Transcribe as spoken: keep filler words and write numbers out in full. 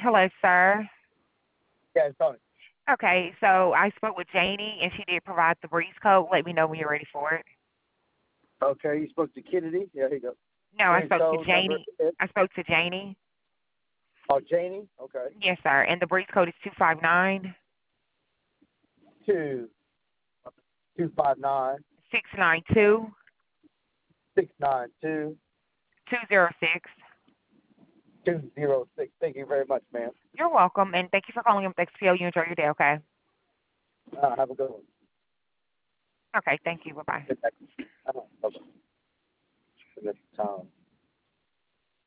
Hello, sir. Yeah, it's Tony. Okay, so I spoke with Janie, and she did provide the breeze code. Let me know when you're ready for it. Okay, you spoke to Kennedy. Yeah, here you go. No, I Breeze spoke to code number Janie. is, I spoke to Janie. oh, Janie. Okay. Yes, sir. And the breeze code is two five nine Two, two five nine, six nine two six nine two, two zero six. two zero six. Thank you very much, ma'am. You're welcome, and thank you for calling up X P O. You enjoy your day, okay? Uh, have a good one. Okay, thank you. Bye bye. Good night. Uh, bye-bye. Good time.